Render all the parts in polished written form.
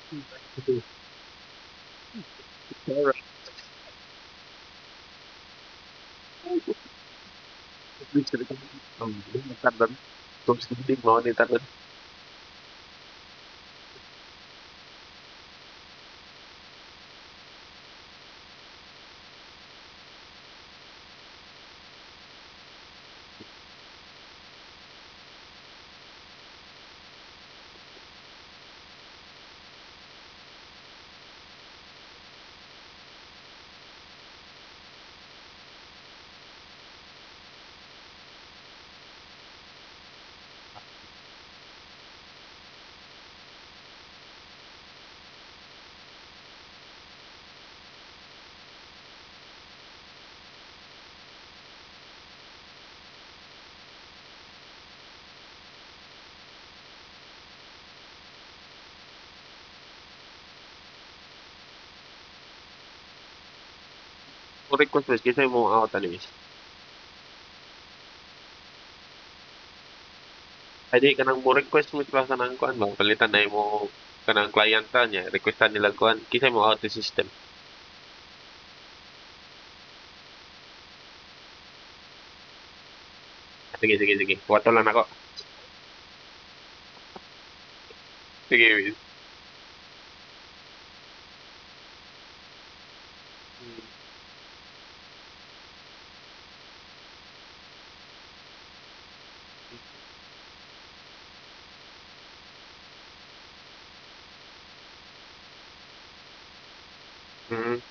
Alright. Bisa ntar dan terus nanti mau nih ntar dan mau request mas kita mau out tadi mas. Tadi kanang mau request mo kanang kuan bang palitan na mo kanang client niya requestan nila kuan kita mau out the system. Sige sige sige. Wato lang ako. Sige. Miss. Mm,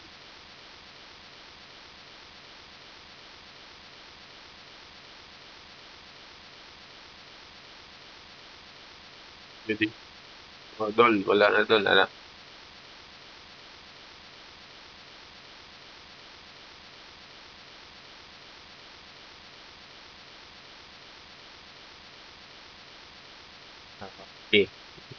jadi oh, dol wala na dol ala. Okay.